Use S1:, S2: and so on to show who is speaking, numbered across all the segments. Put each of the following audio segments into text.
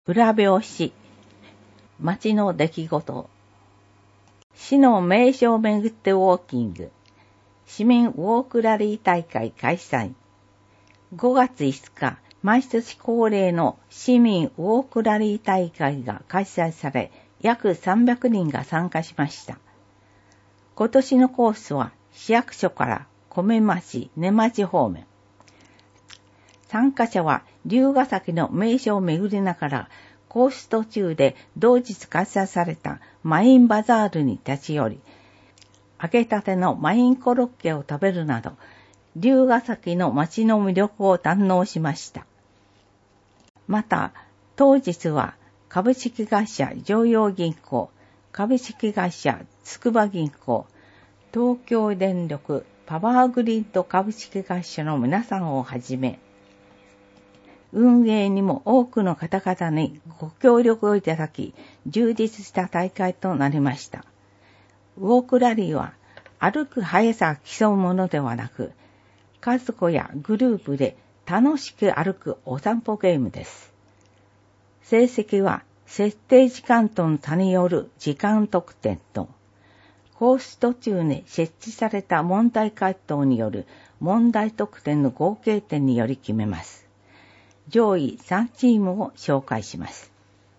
S1: 裏表紙、街の出来事。市の名所をめぐってウォーキング。市民ウォークラリー大会開催。5月5日、毎年恒例の市民ウォークラリー大会が開催され、約300人が参加しました。今年のコースは市役所から米町、根町方面。参加者は龍ヶ崎の名所を巡りながら、コース途中で同日開催されたマインバザールに立ち寄り、揚げたてのマインコロッケを食べるなど、龍ヶ崎の街の魅力を堪能しました。また、当日は株式会社常陽銀行、株式会社筑波銀行、東京電力パワーグリッド株式会社の皆さんをはじめ、運営にも多くの方々にご協力をいただき、充実した大会となりました。ウォークラリーは歩く速さを競うものではなく、家族やグループで楽しく歩くお散歩ゲームです。成績は設定時間との差による時間得点と、コース途中に設置された問題回答による問題得点の合計点により決めます。上位3チームを紹介します。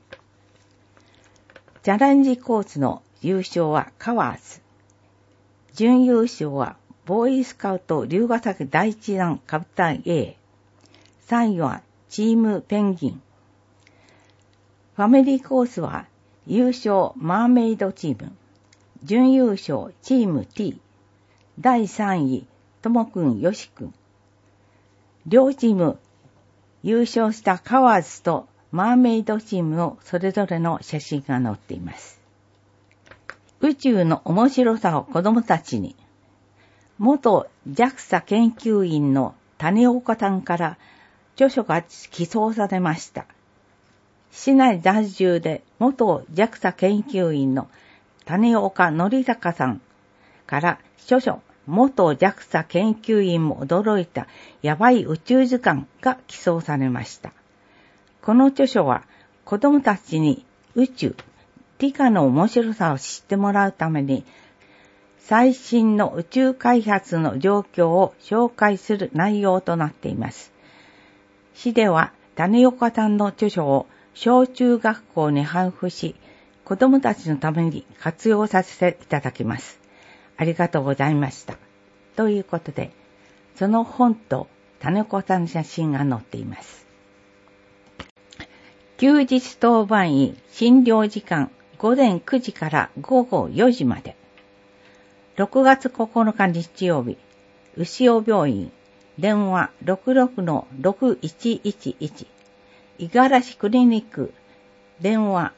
S1: チャレンジコースの優勝はカワーズ。準優勝はボーイスカウト龍ヶ崎第一弾カブタン A。3位はチームペンギン。ファミリーコースは優勝マーメイドチーム。準優勝チーム T。第3位ともくんよしくん。両チーム優勝したカワーズとマーメイドチームのそれぞれの写真が載っています。宇宙の面白さを子供たちに。元 JAXA 研究員の谷岡さんから著書が寄贈されました。市内在住で元 JAXA 研究員の谷岡則隆さんから著書元 JAXA 研究員も驚いたやばい宇宙図鑑が寄贈されました。この著書は子供たちに宇宙、理科の面白さを知ってもらうために最新の宇宙開発の状況を紹介する内容となっています。市では谷岡さんの著書を小中学校に配布し、子供たちのために活用させていただきます。ありがとうございました。ということで、その本と谷岡さんの写真が載っています。休日当番医診療時間午前9時から午後4時まで。6月9日日曜日、牛尾病院、電話 66-6111、五十嵐クリニック、電話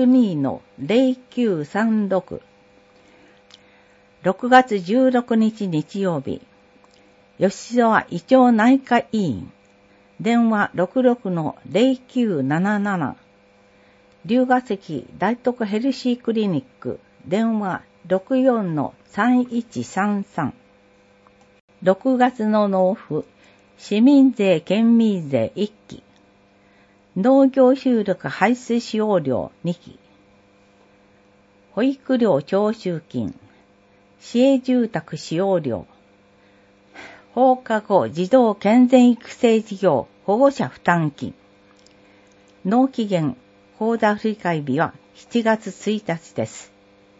S1: 62-0936、6月16日日曜日、吉沢胃腸内科医院、電話 66-0977、龍ヶ崎大徳ヘルシークリニック、電話 64-3133、6月の納付、市民税県民税1期、農業収録排水使用料2期、保育料徴収金、市営住宅使用料、放課後児童健全育成事業保護者負担金、納期限口座振替日は7月1日です。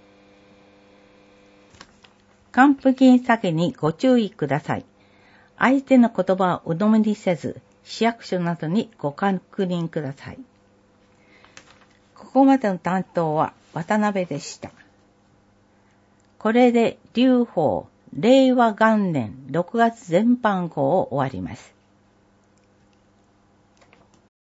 S1: 還付金詐欺にご注意ください。相手の言葉を鵜呑みにせず、市役所などにご確認ください。ここまでの担当は渡辺でした。これで龍鳳令和元年6月全般号を終わります。